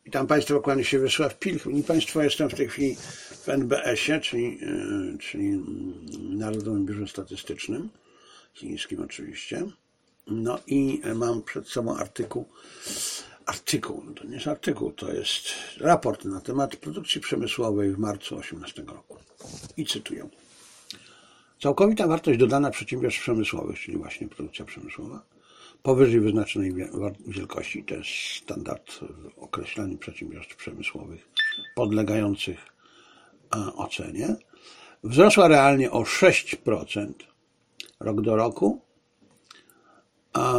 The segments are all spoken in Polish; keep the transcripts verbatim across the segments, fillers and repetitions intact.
Witam Państwa, kłania się Wiesław Pilch. I Państwo, jestem w tej chwili w N B S-ie, czyli, czyli Narodowym Biurze Statystycznym, chińskim oczywiście. No i mam przed sobą artykuł, artykuł, to nie jest artykuł, to jest raport na temat produkcji przemysłowej w marcu osiemnastego roku. I cytuję. Całkowita wartość dodana przedsiębiorstw przemysłowych, czyli właśnie produkcja przemysłowa, powyżej wyznaczonej wielkości, to jest standard w określaniu przedsiębiorstw przemysłowych podlegających ocenie, wzrosła realnie o sześć procent rok do roku, a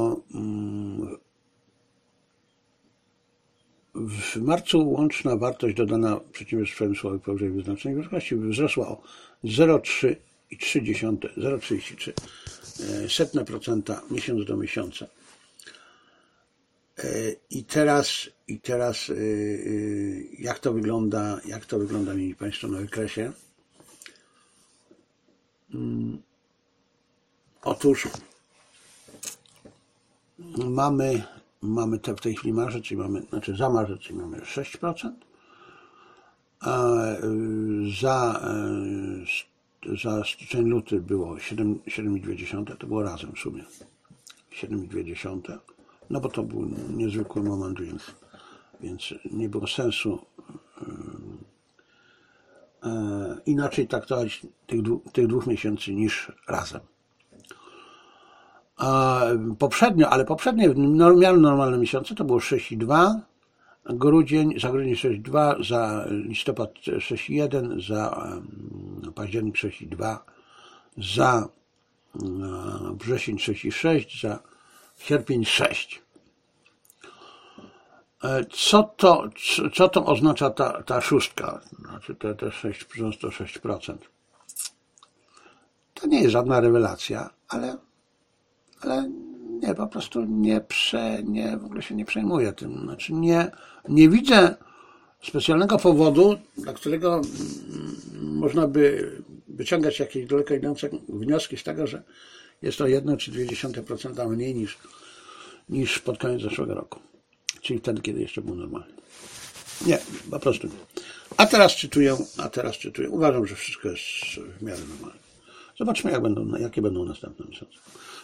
w marcu łączna wartość dodana przedsiębiorstw przemysłowych powyżej wyznaczonej wielkości wzrosła o zero przecinek trzydzieści trzy procent miesiąc do miesiąca. I teraz, i teraz jak to wygląda, jak to wygląda, mieli Państwo na wykresie? Otóż mamy, mamy te w tej chwili marzec, czyli mamy, znaczy za marzec, czyli mamy sześć procent, a za Za styczeń, luty było siedem przecinek dwa, to było razem w sumie siedem przecinek dwa, no bo to był niezwykły moment, więc, więc nie było sensu yy, yy, inaczej traktować tych, tych dwóch miesięcy niż razem. A poprzednio, ale poprzednie w miarę normalne miesiące to było sześć przecinek dwa, grudzień, za grudzień sześć przecinek dwa, za listopad sześć przecinek jeden, za październik sześć przecinek dwa, za wrzesień sześć przecinek sześć, za sierpień sześć. Co to, co to oznacza ta, ta szóstka? Znaczy te, te sześć, to sześć procent. To nie jest żadna rewelacja, ale, ale nie, po prostu nie, prze, nie w ogóle się nie przejmuję tym. Znaczy nie, nie widzę specjalnego powodu, dla którego można by wyciągać jakieś daleko idące wnioski z tego, że jest to jedno czy dwie dziesiąte procent mniej niż, niż pod koniec zeszłego roku. Czyli wtedy, kiedy jeszcze był normalny. Nie, po prostu nie. A teraz czytuję, a teraz czytuję. Uważam, że wszystko jest w miarę normalne. Zobaczmy, jak będą, jakie będą następne miesiące.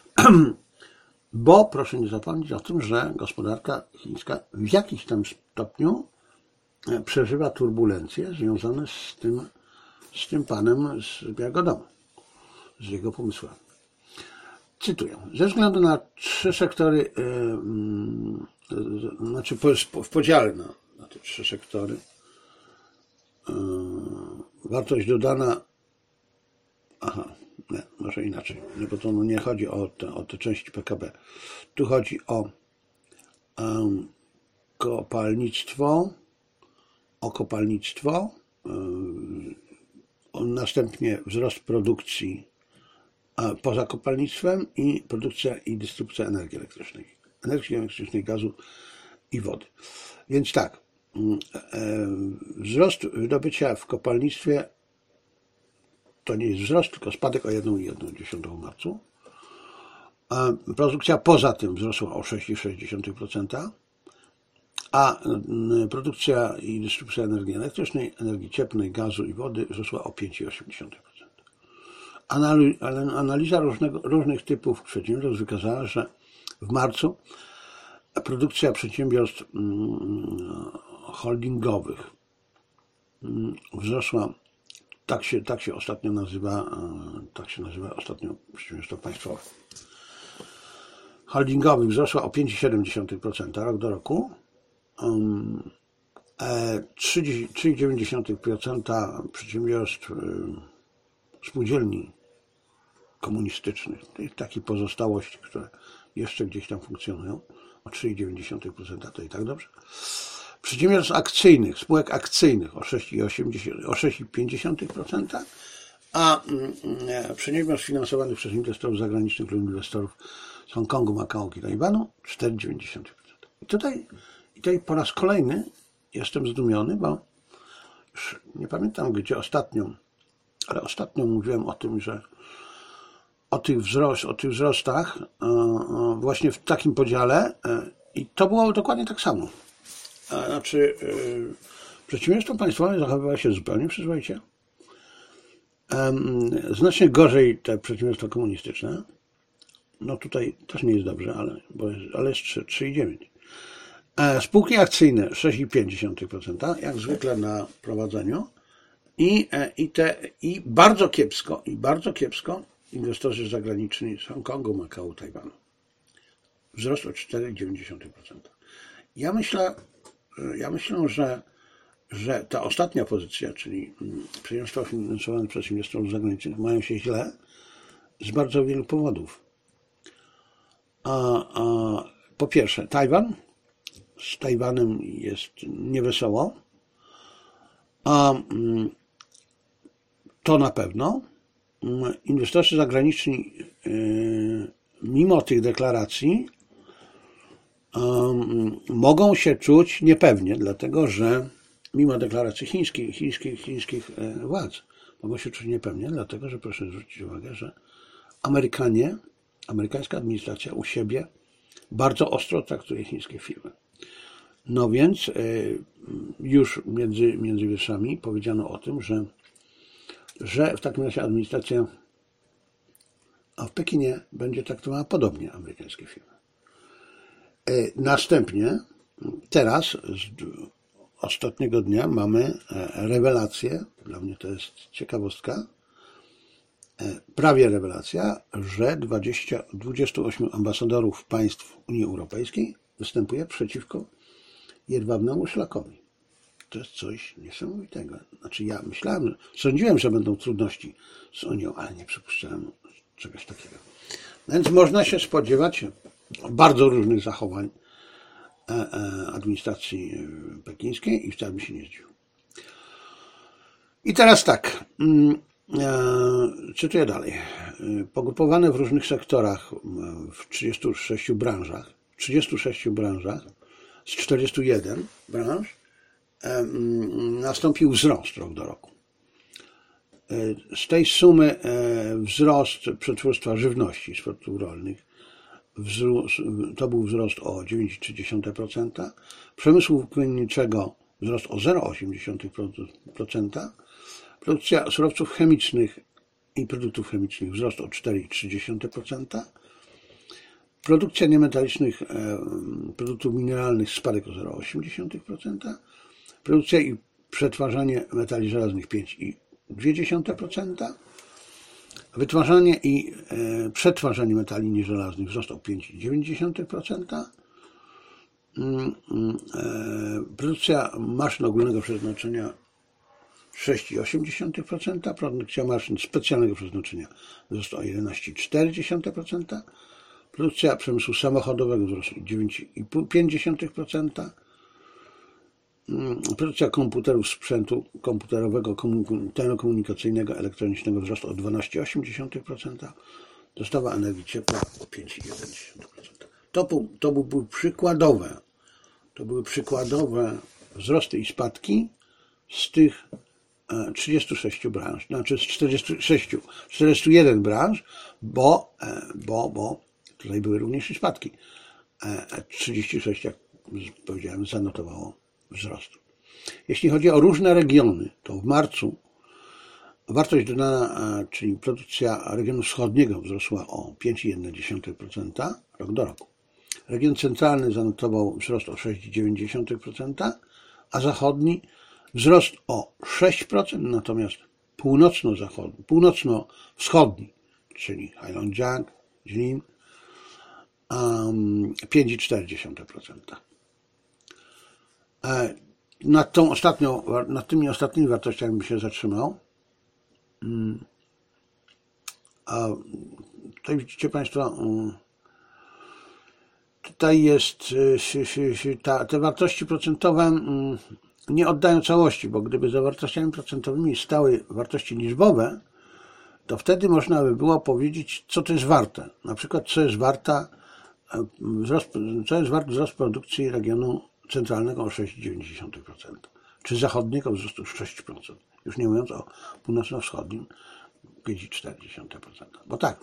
Bo proszę nie zapomnieć o tym, że gospodarka chińska w jakimś tam stopniu przeżywa turbulencje związane z tym, z tym panem z Białego Domu, z jego pomysłami. Cytuję. Ze względu na trzy sektory, yy, yy, znaczy w podziale na, na te trzy sektory, yy, wartość dodana, aha, nie, może inaczej, nie, bo to nie chodzi o te, o te części P K B. Tu chodzi o um, kopalnictwo, o kopalnictwo, yy, następnie wzrost produkcji a, poza kopalnictwem i produkcja i dystrybucja energii elektrycznej, energii elektrycznej, gazu i wody. Więc tak, yy, wzrost wydobycia w kopalnictwie to nie jest wzrost, tylko spadek o jeden przecinek jeden w marcu. Produkcja poza tym wzrosła o sześć przecinek sześć procent, a produkcja i dystrybucja energii elektrycznej, energii cieplnej, gazu i wody wzrosła o pięć przecinek osiem procent. Analiza różnego, różnych typów przedsiębiorstw wykazała, że w marcu produkcja przedsiębiorstw holdingowych wzrosła. Tak się, tak się ostatnio nazywa, tak się nazywa ostatnio przedsiębiorstwo państwowe. Holdingowych wzrosła o pięć przecinek siedem procent rok do roku. trzy przecinek dziewięć procent przedsiębiorstw spółdzielni komunistycznych, takich pozostałości, które jeszcze gdzieś tam funkcjonują, o trzy przecinek dziewięć procent, to i tak dobrze. Przedsiębiorstw akcyjnych, spółek akcyjnych o sześć przecinek pięć procent, a przedsiębiorstw finansowanych przez inwestorów zagranicznych lub inwestorów z Hongkongu, Makao i Tajwanu cztery przecinek dziewięć procent. I tutaj, i tutaj po raz kolejny jestem zdumiony, bo już nie pamiętam gdzie ostatnio, ale ostatnio mówiłem o tym, że o tych, wzrost, o tych wzrostach właśnie w takim podziale i to było dokładnie tak samo. a, znaczy yy, przedsiębiorstwa państwowe zachowywały się zupełnie przyzwoicie. Um, znacznie gorzej te przedsiębiorstwa komunistyczne. No tutaj też nie jest dobrze, ale, bo jest, ale jest trzy przecinek dziewięć. E, spółki akcyjne sześć przecinek pięć procent, jak zwykle na prowadzeniu. I, e, i, te, I bardzo kiepsko, i bardzo kiepsko inwestorzy zagraniczni z Hongkongu, Makao, Tajwanu. Wzrost o cztery przecinek dziewięć procent. Ja myślę, ja myślę, że, że ta ostatnia pozycja, czyli przedsiębiorstwa finansowane przez inwestorów zagranicznych, mają się źle z bardzo wielu powodów. A, a, po pierwsze, Tajwan. Z Tajwanem jest niewesoło. A to na pewno. Inwestorzy zagraniczni, mimo tych deklaracji, mogą się czuć niepewnie, dlatego że mimo deklaracji chińskich, chińskich, chińskich władz, mogą się czuć niepewnie, dlatego że proszę zwrócić uwagę, że Amerykanie, amerykańska administracja u siebie bardzo ostro traktuje chińskie firmy. No więc już między, między wierszami powiedziano o tym, że, że w takim razie administracja a w Pekinie będzie traktowała podobnie amerykańskie firmy. Następnie, teraz, z ostatniego dnia mamy rewelację, dla mnie to jest ciekawostka, prawie rewelacja, że dwadzieścia, dwudziestu ośmiu ambasadorów państw Unii Europejskiej występuje przeciwko jedwabnemu szlakowi. To jest coś niesamowitego. Znaczy ja myślałem, sądziłem, że będą trudności z Unią, ale nie przypuszczałem czegoś takiego. Więc można się spodziewać bardzo różnych zachowań administracji pekińskiej i wcale by się nie zdziwił. I teraz tak, czytuję dalej. Pogrupowane w różnych sektorach w trzydziestu sześciu branżach, w trzydziestu sześciu branżach z czterdziestu jeden branż nastąpił wzrost rok do roku. Z tej sumy wzrost przetwórstwa żywności z produktów rolnych, to był wzrost o dziewięć przecinek trzy procent, przemysłu płynniczego wzrost o zero przecinek osiem procent, produkcja surowców chemicznych i produktów chemicznych wzrost o cztery przecinek trzy procent, produkcja niemetalicznych produktów mineralnych spadek o zero przecinek osiem procent, produkcja i przetwarzanie metali żelaznych pięć przecinek dwa procent, wytwarzanie i e, przetwarzanie metali nieżelaznych wzrost o pięć przecinek dziewięć procent, e, produkcja maszyn ogólnego przeznaczenia sześć przecinek osiem procent, produkcja maszyn specjalnego przeznaczenia wzrost o jedenaście przecinek cztery procent, produkcja przemysłu samochodowego wzrost o dziewięć przecinek pięć procent, produkcja komputerów, sprzętu komputerowego, telekomunikacyjnego, elektronicznego wzrost o dwanaście przecinek osiem procent, dostawa energii ciepła o pięć przecinek jeden procent. To, to były przykładowe, to były przykładowe wzrosty i spadki z tych trzydziestu sześciu branż, znaczy z czterdziestu sześciu, czterdziestu jeden branż, bo, bo, bo tutaj były również i spadki. trzydzieści sześć, jak powiedziałem, zanotowało wzrostu. Jeśli chodzi o różne regiony, to w marcu wartość dodana, czyli produkcja regionu wschodniego wzrosła o pięć przecinek jeden procent rok do roku. Region centralny zanotował wzrost o sześć przecinek dziewięć procent, a zachodni wzrost o sześć procent, natomiast północno-zachodni, północno-wschodni, czyli Heilongjiang, Jilin, um, pięć przecinek cztery procent. Nad, tą ostatnią, nad tymi ostatnimi wartościami bym się zatrzymał. A tutaj widzicie Państwo, tutaj jest, ta, te wartości procentowe nie oddają całości, bo gdyby za wartościami procentowymi stały wartości liczbowe, to wtedy można by było powiedzieć, co to jest warte. Na przykład, co jest warta wzrost, co jest wart wzrost produkcji regionu centralnego o sześć przecinek dziewięć procent, czy zachodniego wzrostu sześć procent, już nie mówiąc o północno-wschodnim pięć przecinek cztery procent. Bo tak,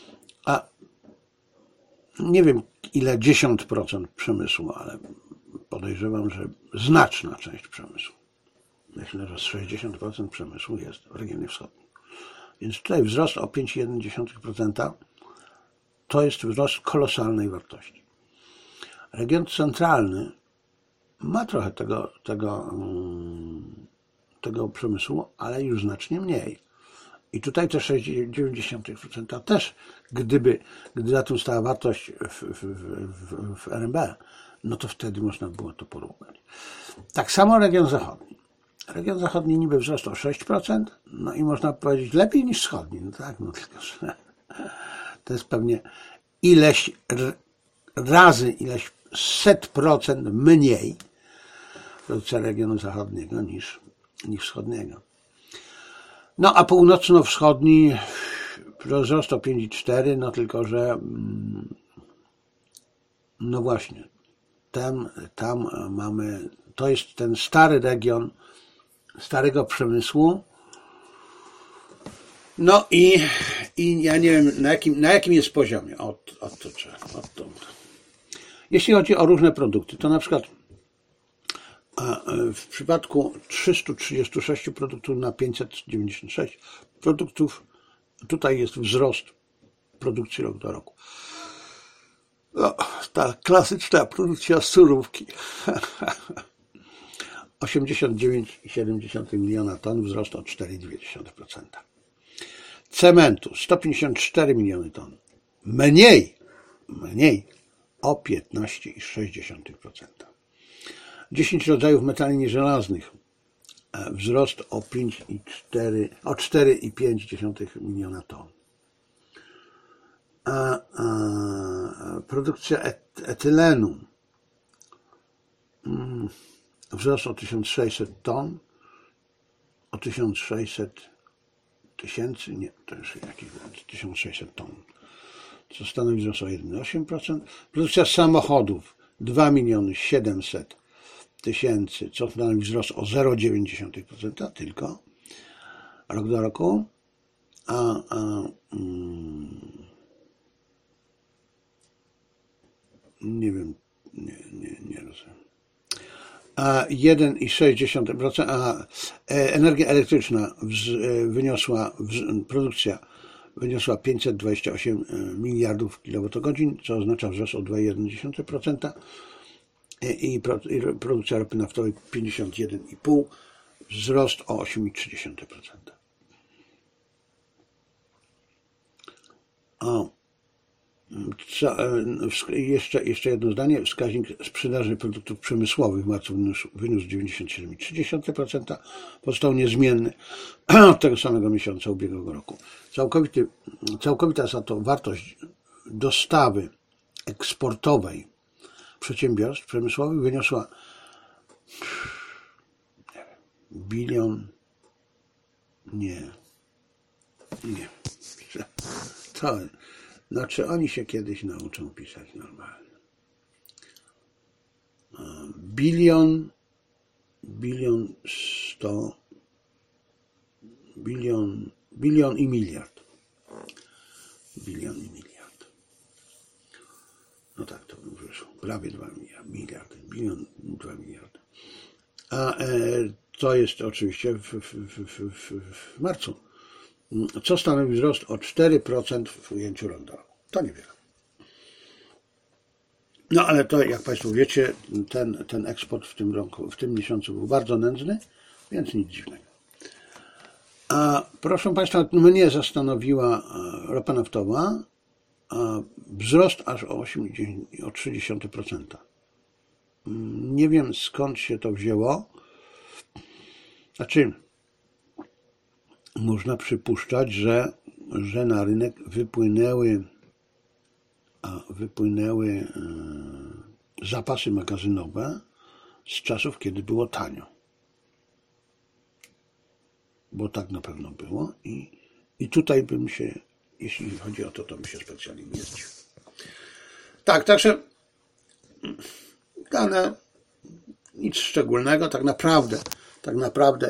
a nie wiem ile dziesięć procent przemysłu, ale podejrzewam, że znaczna część przemysłu, myślę, że z sześćdziesiąt procent przemysłu jest w regionie wschodnim. Więc tutaj wzrost o pięć przecinek jeden procent to jest wzrost kolosalnej wartości. Region centralny ma trochę tego, tego, tego przemysłu, ale już znacznie mniej. I tutaj te sześć przecinek dziewięć procent też, gdyby, gdyby na tym stała wartość w, w, w, w R M B, no to wtedy można było to porównać. Tak samo region zachodni. Region zachodni niby wzrosł o sześć procent, no i można powiedzieć lepiej niż wschodni. No tak, no tylko że to jest pewnie ileś razy, ileś set procent mniej produkcja regionu zachodniego niż, niż wschodniego. No a północno-wschodni wzrost o pięć przecinek cztery, no tylko że no właśnie, tam, tam mamy, to jest ten stary region starego przemysłu. No i, i ja nie wiem, na jakim, na jakim jest poziomie. Od, od, od, od, od. Jeśli chodzi o różne produkty, to na przykład w przypadku trzystu trzydziestu sześciu produktów na pięćset dziewięćdziesiąt sześć produktów, tutaj jest wzrost produkcji rok do roku. No, ta klasyczna produkcja surówki. osiemdziesiąt dziewięć przecinek siedem miliona ton, wzrost o cztery przecinek dwa procent. Cementu sto pięćdziesiąt cztery miliony ton. Mniej, mniej o piętnaście przecinek sześć procent. dziesięć rodzajów metali nieżelaznych. Wzrost o pięć przecinek cztery, o cztery przecinek pięć miliona ton. A, a, produkcja et, etylenu. Hmm. Wzrost o tysiąc sześćset ton, o tysiąc sześćset tysięcy, nie, to już jakiś tysiąc sześćset ton, co stanowi wzrost o jeden przecinek osiem procent. Produkcja samochodów dwa miliony siedemset tysięcy, co stanowi wzrost o zero przecinek dziewięć procent tylko rok do roku. A, a mm, nie wiem, nie, nie, nie rozumiem. A jeden przecinek sześć procent, a energia elektryczna wyniosła, produkcja wyniosła pięćset dwadzieścia osiem miliardów kilowatogodzin, co oznacza wzrost o dwa przecinek jeden procent i produkcja ropy naftowej pięćdziesiąt jeden przecinek pięć procent, wzrost o osiem przecinek trzy procent. O. Jeszcze, jeszcze jedno zdanie. Wskaźnik sprzedaży produktów przemysłowych w marcu wyniósł dziewięćdziesiąt siedem przecinek trzy procent. Pozostał niezmienny od tego samego miesiąca ubiegłego roku. Całkowity, całkowita za to wartość dostawy eksportowej przedsiębiorstw przemysłowych wyniosła nie wiem, bilion nie nie to no, czy oni się kiedyś nauczą pisać normalnie? Bilion, bilion sto, bilion, bilion i miliard. Bilion i miliard. No tak, to by wyszło. Prawie dwa miliardy. Bilion, dwa miliardy. A e, to jest oczywiście w, w, w, w, w marcu. Co stanowi wzrost o cztery procent w ujęciu rok do roku. To niewiele. No ale to, jak Państwo wiecie, ten, ten eksport w tym roku, w tym miesiącu był bardzo nędzny, więc nic dziwnego. A proszę Państwa, mnie zastanowiła ropa naftowa, a wzrost aż o osiem przecinek trzy procent. Nie wiem, skąd się to wzięło. Znaczy, można przypuszczać, że, że na rynek wypłynęły, a wypłynęły e, zapasy magazynowe z czasów, kiedy było tanio. Bo tak na pewno było i, i tutaj bym się, jeśli chodzi o to, to bym się specjalnie nie zdziwił. Tak, także dane nic szczególnego, tak naprawdę, tak naprawdę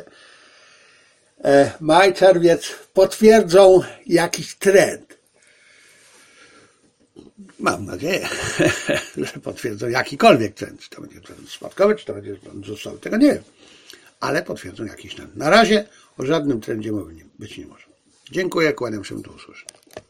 maj, czerwiec potwierdzą jakiś trend. Mam nadzieję, że potwierdzą jakikolwiek trend. Czy to będzie trend spadkowy, czy to będzie trend wzrostowy, tego nie wiem. Ale potwierdzą jakiś trend. Na razie o żadnym trendzie mowy nie, być nie może. Dziękuję, kłaniam się, do usłyszenia.